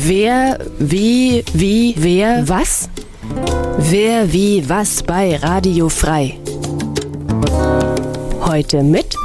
Wer, wie, wer, was? Wer, wie, was bei Radio Frei. Heute mit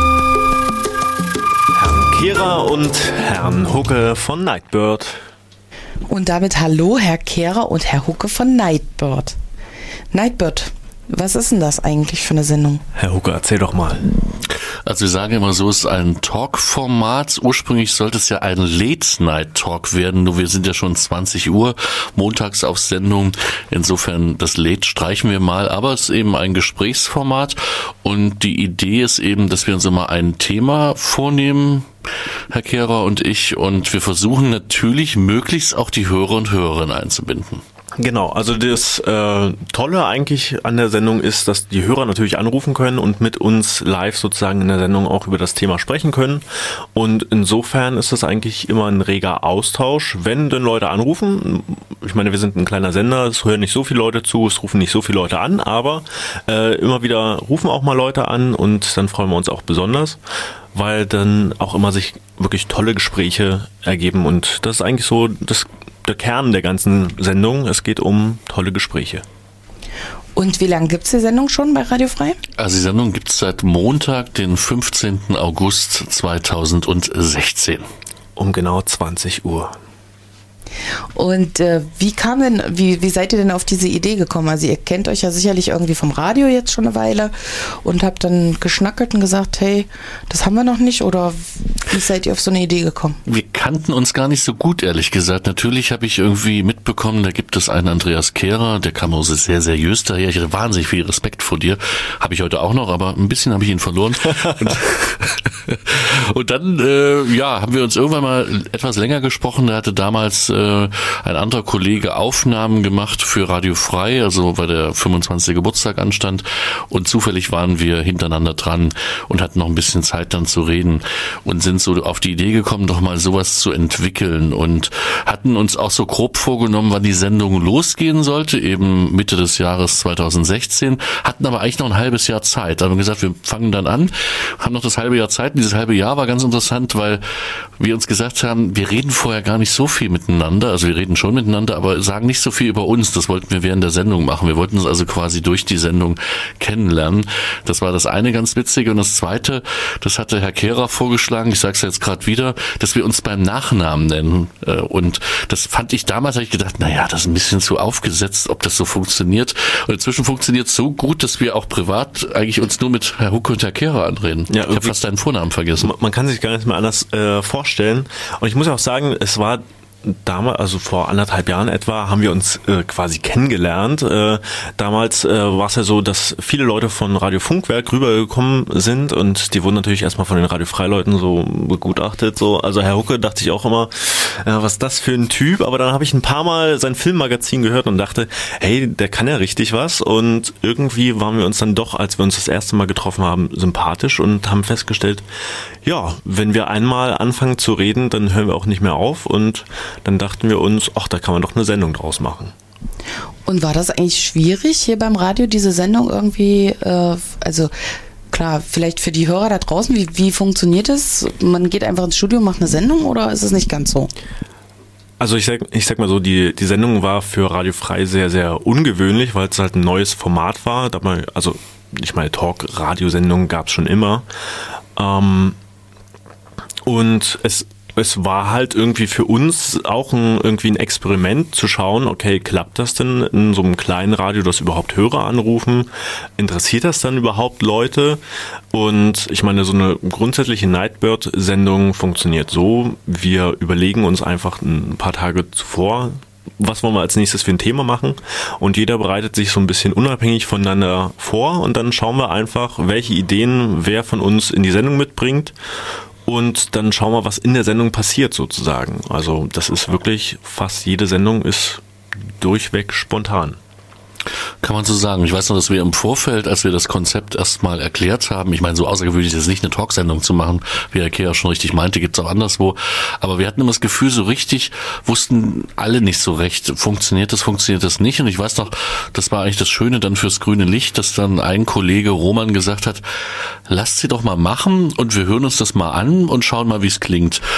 Herrn Kehrer und Herrn Hucke von Nightbird. Und damit hallo, Herr Kehrer und Herr Hucke von Nightbird. Nightbird, was ist denn das eigentlich für eine Sendung? Herr Hucke, erzähl doch mal. Also wir sagen immer so, es ist ein Talk-Format. Ursprünglich sollte es ja ein Late-Night-Talk werden, nur wir sind ja schon 20 Uhr montags auf Sendung. Insofern das Late streichen wir mal, aber es ist eben ein Gesprächsformat und die Idee ist eben, dass wir uns immer ein Thema vornehmen, Herr Kehrer und ich, und wir versuchen natürlich möglichst auch die Hörer und Hörerinnen einzubinden. Genau, also das Tolle eigentlich an der Sendung ist, dass die Hörer natürlich anrufen können und mit uns live sozusagen in der Sendung auch über das Thema sprechen können. Und insofern ist das eigentlich immer ein reger Austausch, wenn denn Leute anrufen. Ich meine, wir sind ein kleiner Sender, es hören nicht so viele Leute zu, es rufen nicht so viele Leute an, aber immer wieder rufen auch mal Leute an und dann freuen wir uns auch besonders, weil dann auch immer sich wirklich tolle Gespräche ergeben und das ist eigentlich so der Kern der ganzen Sendung. Es geht um tolle Gespräche. Und wie lange gibt es die Sendung schon bei Radio Frei? Also die Sendung gibt es seit Montag, den 15. August 2016. Um genau 20 Uhr. Und wie seid ihr denn auf diese Idee gekommen? Also ihr kennt euch ja sicherlich irgendwie vom Radio jetzt schon eine Weile und habt dann geschnackelt und gesagt, hey, das haben wir noch nicht, oder wie seid ihr auf so eine Idee gekommen? Wir kannten uns gar nicht so gut, ehrlich gesagt. Natürlich habe ich irgendwie mitbekommen, da gibt es einen Andreas Kehrer, der kam aus sehr seriös daher. Ich hatte wahnsinnig viel Respekt vor dir. Habe ich heute auch noch, aber ein bisschen habe ich ihn verloren. Und dann haben wir uns irgendwann mal etwas länger gesprochen. Da hatte damals ein anderer Kollege Aufnahmen gemacht für Radio Frei, also weil der 25. Geburtstag anstand, und zufällig waren wir hintereinander dran und hatten noch ein bisschen Zeit dann zu reden und sind so auf die Idee gekommen, doch mal sowas zu entwickeln und hatten uns auch so grob vorgenommen, wann die Sendung losgehen sollte, eben Mitte des Jahres 2016, hatten aber eigentlich noch ein halbes Jahr Zeit. Da haben wir gesagt, wir fangen dann an, haben noch das halbe Jahr Zeit, und dieses halbe Jahr war ganz interessant, weil wir uns gesagt haben, wir reden vorher gar nicht so viel miteinander, also wir reden schon miteinander, aber sagen nicht so viel über uns. Das wollten wir während der Sendung machen. Wir wollten uns also quasi durch die Sendung kennenlernen. Das war das eine ganz Witzige. Und das zweite, das hatte Herr Kehrer vorgeschlagen, ich sage es jetzt gerade wieder, dass wir uns beim Nachnamen nennen. Und das fand ich damals, habe ich gedacht, naja, das ist ein bisschen zu aufgesetzt, ob das so funktioniert. Und inzwischen funktioniert es so gut, dass wir auch privat eigentlich uns nur mit Herr Hucke und Herr Kehrer anreden. Ja, ich habe fast deinen Vornamen vergessen. Man kann sich gar nicht mehr anders vorstellen. Und ich muss auch sagen, es war damals, also vor 1,5 Jahren etwa, haben wir uns quasi kennengelernt. Damals war es ja so, dass viele Leute von Radio Funkwerk rübergekommen sind und die wurden natürlich erstmal von den Radio Frei-Leuten so begutachtet. So. Also Herr Hucke dachte ich auch immer, was ist das für ein Typ? Aber dann habe ich ein paar Mal sein Filmmagazin gehört und dachte, hey, der kann ja richtig was. Und irgendwie waren wir uns dann doch, als wir uns das erste Mal getroffen haben, sympathisch und haben festgestellt, ja, wenn wir einmal anfangen zu reden, dann hören wir auch nicht mehr auf. Und dann dachten wir uns, ach, da kann man doch eine Sendung draus machen. Und war das eigentlich schwierig, hier beim Radio diese Sendung irgendwie, also klar, vielleicht für die Hörer da draußen, wie funktioniert das? Man geht einfach ins Studio und macht eine Sendung, oder ist es nicht ganz so? Also ich sag mal so, die Sendung war für Radio Frei sehr, sehr ungewöhnlich, weil es halt ein neues Format war. Also ich meine, Talk-Radiosendungen gab es schon immer. Und es war halt irgendwie für uns auch irgendwie ein Experiment zu schauen, okay, klappt das denn in so einem kleinen Radio, dass überhaupt Hörer anrufen? Interessiert das dann überhaupt Leute? Und ich meine, so eine grundsätzliche Nightbird-Sendung funktioniert so, wir überlegen uns einfach ein paar Tage zuvor, was wollen wir als nächstes für ein Thema machen, und jeder bereitet sich so ein bisschen unabhängig voneinander vor und dann schauen wir einfach, welche Ideen wer von uns in die Sendung mitbringt. Und dann schauen wir, was in der Sendung passiert sozusagen. Also das ist wirklich, fast jede Sendung ist durchweg spontan. Kann man so sagen. Ich weiß noch, dass wir im Vorfeld, als wir das Konzept erstmal erklärt haben, ich meine, so außergewöhnlich ist es nicht, eine Talksendung zu machen, wie Herr Kehrer schon richtig meinte, gibt's auch anderswo. Aber wir hatten immer das Gefühl, so richtig wussten alle nicht so recht, funktioniert das nicht. Und ich weiß noch, das war eigentlich das Schöne dann fürs grüne Licht, dass dann ein Kollege Roman gesagt hat, lasst sie doch mal machen und wir hören uns das mal an und schauen mal, wie es klingt.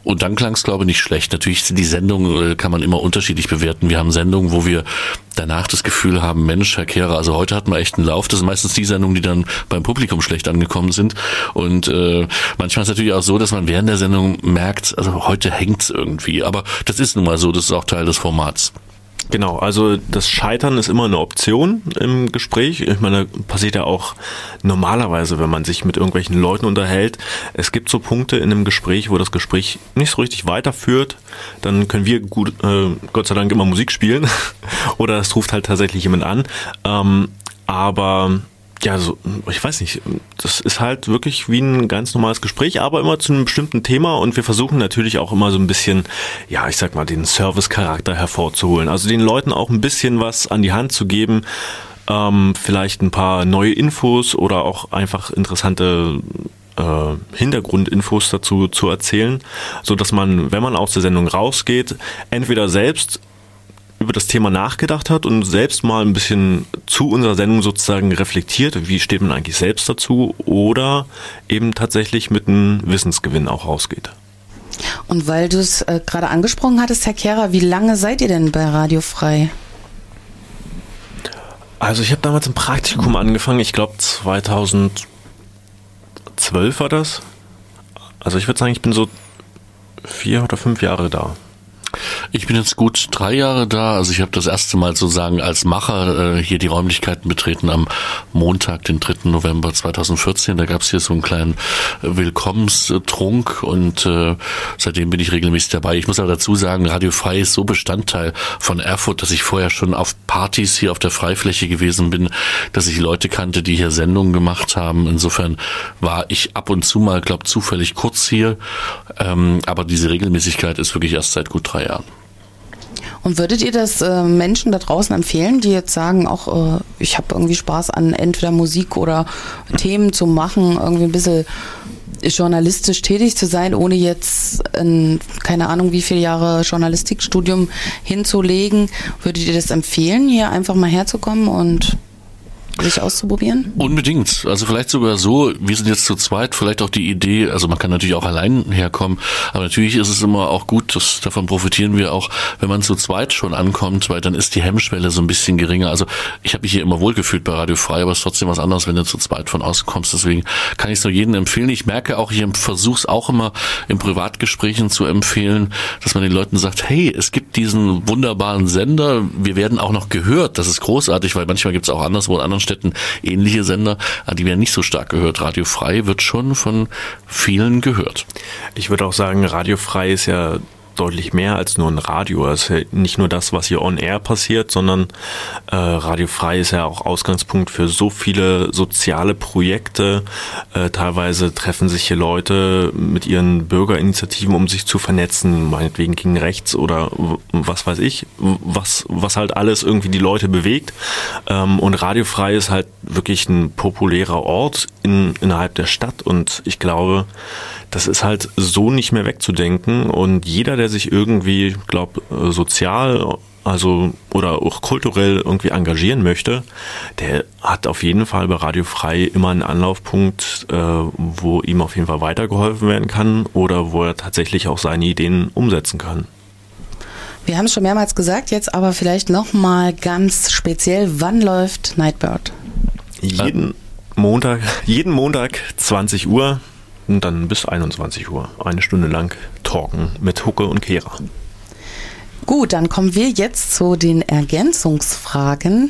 Und dann klang es, glaube ich, nicht schlecht. Natürlich sind die Sendungen, kann man immer unterschiedlich bewerten. Wir haben Sendungen, wo wir danach das Gefühl haben, Mensch, Herr Kehrer, also heute hatten wir echt einen Lauf. Das sind meistens die Sendungen, die dann beim Publikum schlecht angekommen sind. Und manchmal ist es natürlich auch so, dass man während der Sendung merkt, also heute hängt's irgendwie. Aber das ist nun mal so, das ist auch Teil des Formats. Genau, also das Scheitern ist immer eine Option im Gespräch. Ich meine, passiert ja auch normalerweise, wenn man sich mit irgendwelchen Leuten unterhält. Es gibt so Punkte in einem Gespräch, wo das Gespräch nicht so richtig weiterführt. Dann können wir Gott sei Dank immer Musik spielen oder es ruft halt tatsächlich jemand an. Aber ja, so, ich weiß nicht, das ist halt wirklich wie ein ganz normales Gespräch, aber immer zu einem bestimmten Thema und wir versuchen natürlich auch immer so ein bisschen, ja, ich sag mal, den Service-Charakter hervorzuholen. Also den Leuten auch ein bisschen was an die Hand zu geben, vielleicht ein paar neue Infos oder auch einfach interessante Hintergrundinfos dazu zu erzählen, so dass man, wenn man aus der Sendung rausgeht, entweder selbst über das Thema nachgedacht hat und selbst mal ein bisschen zu unserer Sendung sozusagen reflektiert, wie steht man eigentlich selbst dazu, oder eben tatsächlich mit einem Wissensgewinn auch rausgeht. Und weil du es gerade angesprochen hattest, Herr Kehrer, wie lange seid ihr denn bei Radio Frei? Also ich habe damals ein Praktikum angefangen, ich glaube 2012 war das. Also ich würde sagen, ich bin so 4 oder 5 Jahre da. Ich bin jetzt gut 3 Jahre da. Also ich habe das erste Mal sozusagen als Macher hier die Räumlichkeiten betreten am Montag, den 3. November 2014. Da gab es hier so einen kleinen Willkommenstrunk und seitdem bin ich regelmäßig dabei. Ich muss aber dazu sagen, Radio Frei ist so Bestandteil von Erfurt, dass ich vorher schon auf Partys hier auf der Freifläche gewesen bin, dass ich Leute kannte, die hier Sendungen gemacht haben. Insofern war ich ab und zu mal, glaube zufällig kurz hier. Aber diese Regelmäßigkeit ist wirklich erst seit gut 3 Jahren. Und würdet ihr das Menschen da draußen empfehlen, die jetzt sagen, auch ich habe irgendwie Spaß an entweder Musik oder Themen zu machen, irgendwie ein bisschen journalistisch tätig zu sein, ohne jetzt keine Ahnung wie viele Jahre Journalistikstudium hinzulegen? Würdet ihr das empfehlen, hier einfach mal herzukommen und sich auszuprobieren? Unbedingt. Also vielleicht sogar so, wir sind jetzt zu zweit, vielleicht auch die Idee, also man kann natürlich auch allein herkommen, aber natürlich ist es immer auch gut, davon profitieren wir auch, wenn man zu zweit schon ankommt, weil dann ist die Hemmschwelle so ein bisschen geringer. Also ich habe mich hier immer wohlgefühlt bei Radio Frei, aber es ist trotzdem was anderes, wenn du zu zweit von außen kommst. Deswegen kann ich es nur jedem empfehlen. Ich merke auch, ich versuche es auch immer in Privatgesprächen zu empfehlen, dass man den Leuten sagt, hey, es gibt diesen wunderbaren Sender, wir werden auch noch gehört. Das ist großartig, weil manchmal gibt es auch anderswo in anderen Städten ähnliche Sender, die werden nicht so stark gehört. Radio Frei wird schon von vielen gehört. Ich würde auch sagen, Radio Frei ist ja deutlich mehr als nur ein Radio. Es ist ja nicht nur das, was hier on air passiert, sondern Radio Frei ist ja auch Ausgangspunkt für so viele soziale Projekte. Teilweise treffen sich hier Leute mit ihren Bürgerinitiativen, um sich zu vernetzen, meinetwegen gegen rechts oder was weiß ich, was halt alles irgendwie die Leute bewegt. Und Radio Frei ist halt wirklich ein populärer Ort innerhalb der Stadt und ich glaube, das ist halt so nicht mehr wegzudenken und jeder, der sich irgendwie, sozial, also oder auch kulturell irgendwie engagieren möchte, der hat auf jeden Fall bei Radio Frei immer einen Anlaufpunkt, wo ihm auf jeden Fall weitergeholfen werden kann oder wo er tatsächlich auch seine Ideen umsetzen kann. Wir haben es schon mehrmals gesagt, jetzt aber vielleicht nochmal ganz speziell, wann läuft Nightbird? Jeden Montag 20 Uhr. Und dann bis 21 Uhr. 1 Stunde lang talken mit Hucke und Kehrer. Gut, dann kommen wir jetzt zu den Ergänzungsfragen.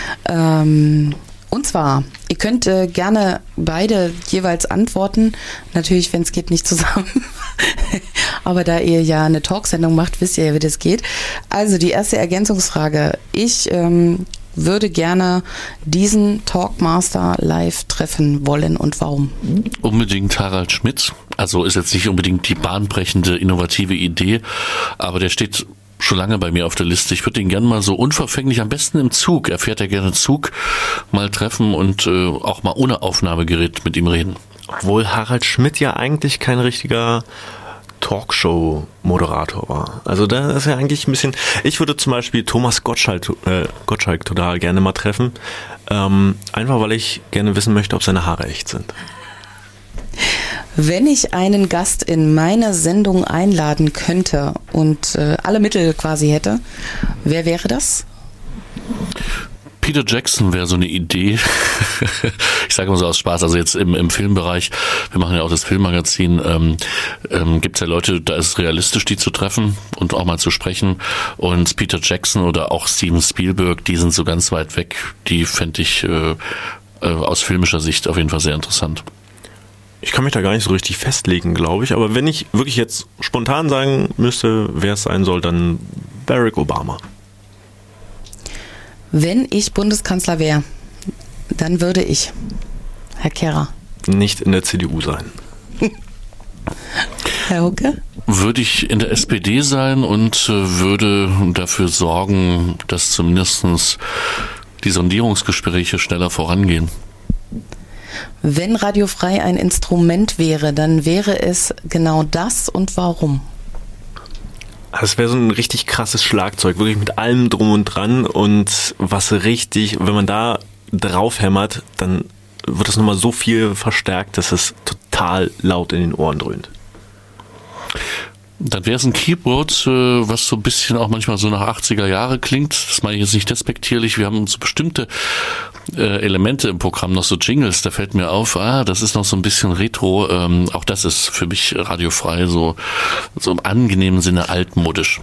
Und zwar, ihr könnt gerne beide jeweils antworten. Natürlich, wenn es geht, nicht zusammen. Aber da ihr ja eine Talksendung macht, wisst ihr ja, wie das geht. Also die erste Ergänzungsfrage. Ich würde gerne diesen Talkmaster live treffen wollen und warum? Unbedingt Harald Schmidt. Also ist jetzt nicht unbedingt die bahnbrechende, innovative Idee, aber der steht schon lange bei mir auf der Liste. Ich würde ihn gerne mal so unverfänglich, am besten im Zug, er fährt ja gerne Zug, mal treffen und auch mal ohne Aufnahmegerät mit ihm reden. Obwohl Harald Schmidt ja eigentlich kein richtiger Talkshow-Moderator war. Also da ist ja eigentlich ein bisschen... Ich würde zum Beispiel Thomas Gottschalk total gerne mal treffen. Einfach weil ich gerne wissen möchte, ob seine Haare echt sind. Wenn ich einen Gast in meine Sendung einladen könnte und alle Mittel quasi hätte, wer wäre das? Peter Jackson wäre so eine Idee. Ich sage mal so aus Spaß, also jetzt im Filmbereich, wir machen ja auch das Filmmagazin, gibt es ja Leute, da ist es realistisch, die zu treffen und auch mal zu sprechen. Und Peter Jackson oder auch Steven Spielberg, die sind so ganz weit weg, die fände ich aus filmischer Sicht auf jeden Fall sehr interessant. Ich kann mich da gar nicht so richtig festlegen, glaube ich, aber wenn ich wirklich jetzt spontan sagen müsste, wer es sein soll, dann Barack Obama. Wenn ich Bundeskanzler wäre, dann würde ich, Herr Kehrer. Nicht in der CDU sein. Herr Hucke? Würde ich in der SPD sein und würde dafür sorgen, dass zumindest die Sondierungsgespräche schneller vorangehen. Wenn Radio Frei ein Instrument wäre, dann wäre es genau das und warum? Das wäre so ein richtig krasses Schlagzeug, wirklich mit allem drum und dran und was richtig, wenn man da drauf hämmert, dann wird es nochmal so viel verstärkt, dass es total laut in den Ohren dröhnt. Dann wäre es ein Keyboard, was so ein bisschen auch manchmal so nach 80er Jahre klingt. Das meine ich jetzt nicht despektierlich. Wir haben so bestimmte Elemente im Programm, noch so Jingles, da fällt mir auf, das ist noch so ein bisschen Retro. Auch das ist für mich radiofrei so im angenehmen Sinne altmodisch.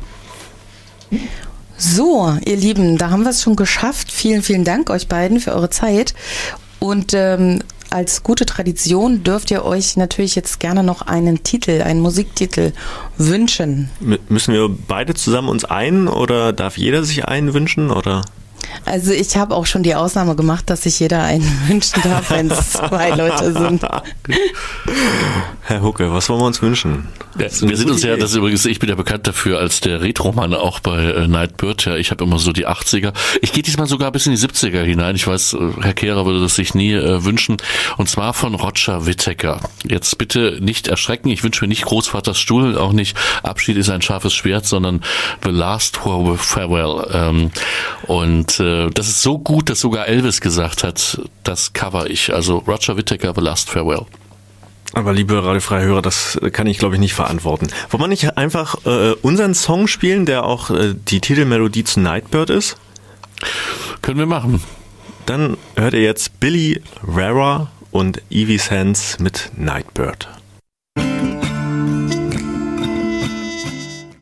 So, ihr Lieben, da haben wir es schon geschafft. Vielen, vielen Dank euch beiden für eure Zeit. Und als gute Tradition dürft ihr euch natürlich jetzt gerne noch einen Titel, einen Musiktitel wünschen. Müssen wir beide zusammen uns einen oder darf jeder sich einen wünschen, oder? Also ich habe auch schon die Ausnahme gemacht, dass sich jeder einen wünschen darf, wenn es 2 Leute sind. Herr Hucke, was wollen wir uns wünschen? Ja, wir sind uns ja, das ist übrigens, ich bin ja bekannt dafür als der Retro-Mann auch bei Nightbird. Ja, ich habe immer so die 80er. Ich gehe diesmal sogar bis in die 70er hinein. Ich weiß, Herr Kehrer würde das sich nie wünschen. Und zwar von Roger Whittaker. Jetzt bitte nicht erschrecken. Ich wünsche mir nicht Großvaters Stuhl, auch nicht Abschied ist ein scharfes Schwert, sondern The Last Farewell. Und das ist so gut, dass sogar Elvis gesagt hat, das cover ich. Also Roger Whittaker, The Last Farewell. Aber liebe radiofreie Hörer, das kann ich, glaube ich, nicht verantworten. Wollen wir nicht einfach unseren Song spielen, der auch die Titelmelodie zu Nightbird ist? Können wir machen. Dann hört ihr jetzt Billy Rara und Evie Sands mit Nightbird.